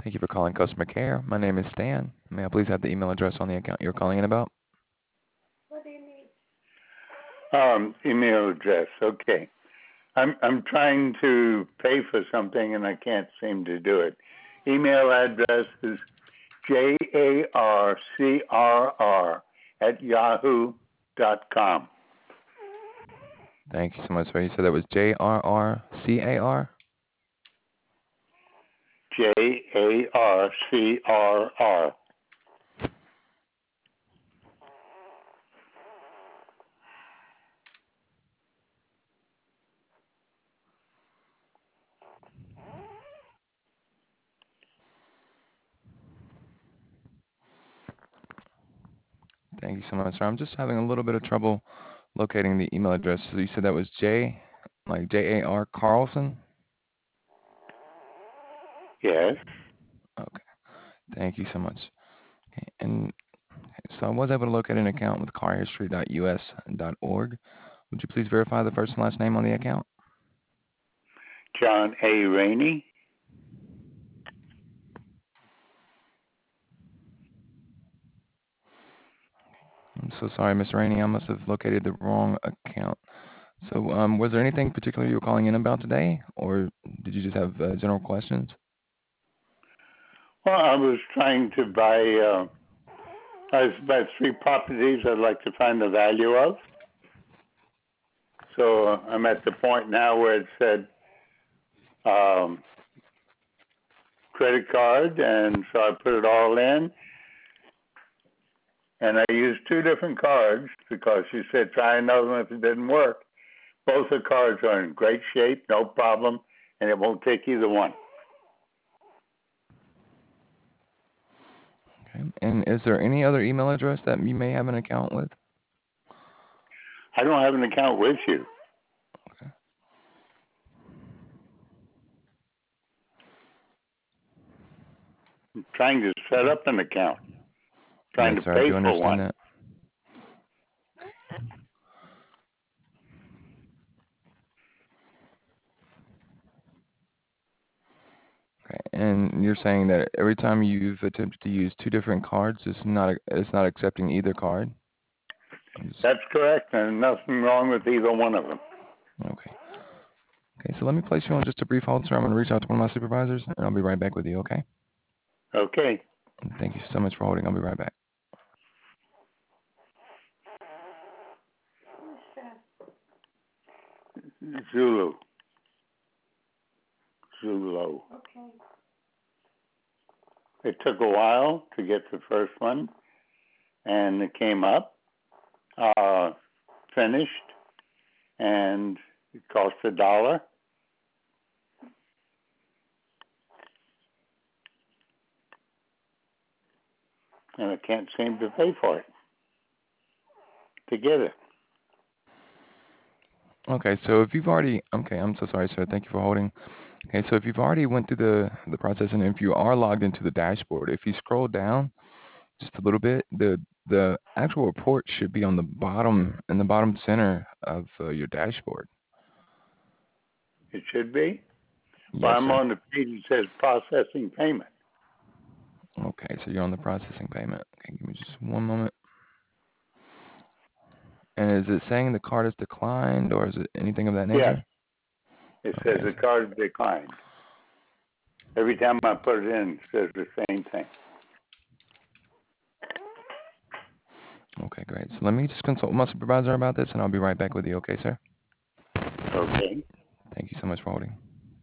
Thank you for calling customer care. My name is Stan. May I please have the email address on the account you're calling in about? What do you need? Email address. Okay. I'm trying to pay for something and I can't seem to do it. Email address is jarcrr@yahoo.com. Thank you so much, sir. You said that was JRRCAR? JARCRR. Thank you so much, sir. I'm just having a little bit of trouble locating the email address. So you said that was Jar Carlson? Yes. Okay. Thank you so much. Okay. And so I was able to locate an account with carhistory.us.org. Would you please verify the first and last name on the account? John A. Rainey. I'm so sorry, Miss Rainey. I must have located the wrong account. So, was there anything particular you were calling in about today, or did you just have general questions? Well, I was trying to buy, there's about 3 properties I'd like to find the value of. So I'm at the point now where it said credit card, and so I put it all in. And I used 2 different cards because she said try another one if it didn't work. Both the cards are in great shape, no problem, and it won't take either one. Okay. And is there any other email address that you may have an account with? I don't have an account with you. Okay. I'm trying to set up an account, trying Yes, to sir. I pay do for understand one. that. Okay. And you're saying that every time you've attempted to use 2 different cards, it's not accepting either card? That's correct, and nothing wrong with either one of them. Okay. Okay, so let me place you on just a brief hold, sir. I'm going to reach out to one of my supervisors, and I'll be right back with you, okay? Okay. Thank you so much for holding. I'll be right back. Zulu. Zulu. Okay. It took a while to get the first one, and it came up, finished, and it cost $1. And I can't seem to pay for it to get it. Okay, so if you've already, okay, I'm so sorry, sir. Thank you for holding. Okay, so if you've already went through the process, and if you are logged into the dashboard, if you scroll down just a little bit, the actual report should be on the bottom, in the bottom center of your dashboard. It should be. Well, Yes, I'm sir. on the page that says processing payment. Okay, so you're on the processing payment. Okay, give me just one moment. And is it saying the card is declined, or is it anything of that Yes, nature? it says Okay, the card declined. Every time I put it in, it says the same thing. okay, great. So let me just consult with my supervisor about this, and I'll be right back with you. Okay, sir? Okay. Thank you so much for holding.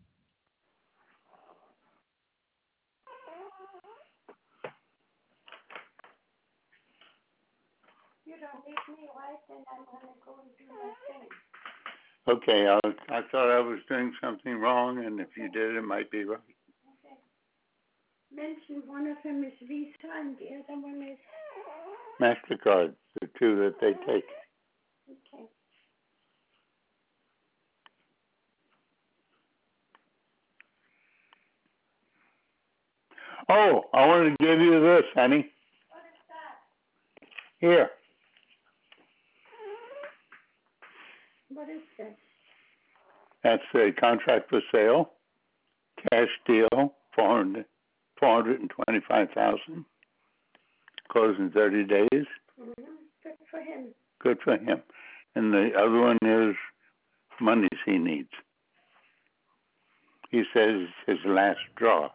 You don't need me, right? Then I'm gonna go and do my thing. Okay, I thought I was doing something wrong, and if you did, it might be right. Okay. Mention one of them is Visa and the other one is. MasterCard, the 2 that they take. Okay. Oh, I want to give you this, honey. What is that? Here. What is this? That's a contract for sale, cash deal, $425,000. Close in 30 days. Good for him. Good for him. And the other one is monies he needs. He says his last draw.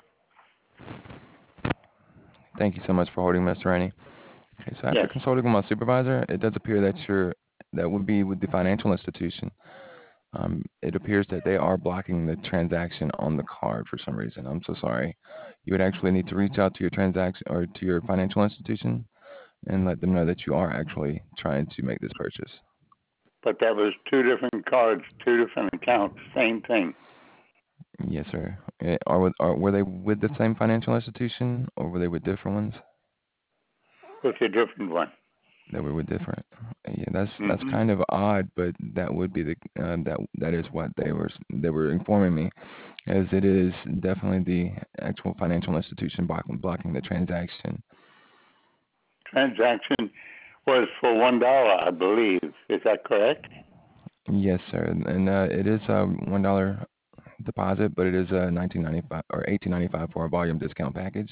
Thank you so much for holding, Mr. Rennie. Okay, so after Yes. consulting with my supervisor, it does appear that that would be with the financial institution. It appears that they are blocking the transaction on the card for some reason. I'm so sorry. You would actually need to reach out to your transaction or to your financial institution and let them know that you are actually trying to make this purchase. But that was two different cards, two different accounts, same thing. Yes, sir. Were they with the same financial institution or were they with different ones? With a different one. They were with different. Yeah, that's kind of odd, but that would be the that is what they were informing me, as it is definitely the actual financial institution blocking the transaction. Transaction was for $1, I believe. Is that correct? Yes, sir. And it is a $1 deposit, but it is a 1995 or 1895 for a volume discount package.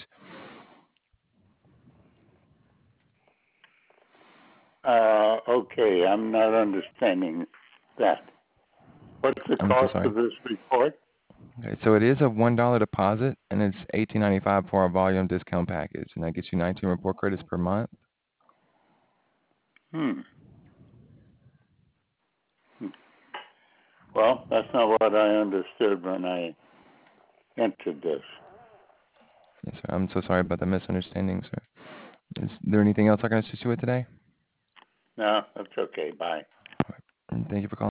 Okay, I'm not understanding that. What's the I'm so cost sorry. of this report? Okay, so it is a $1 deposit, and it's 1895 for a volume discount package, and that gets you 19 report credits per month. Well, that's not what I understood when I entered this. Yes, sir. I'm so sorry about the misunderstanding, sir. Is there anything else I can assist you with today? No, that's okay. Bye. And thank you for calling.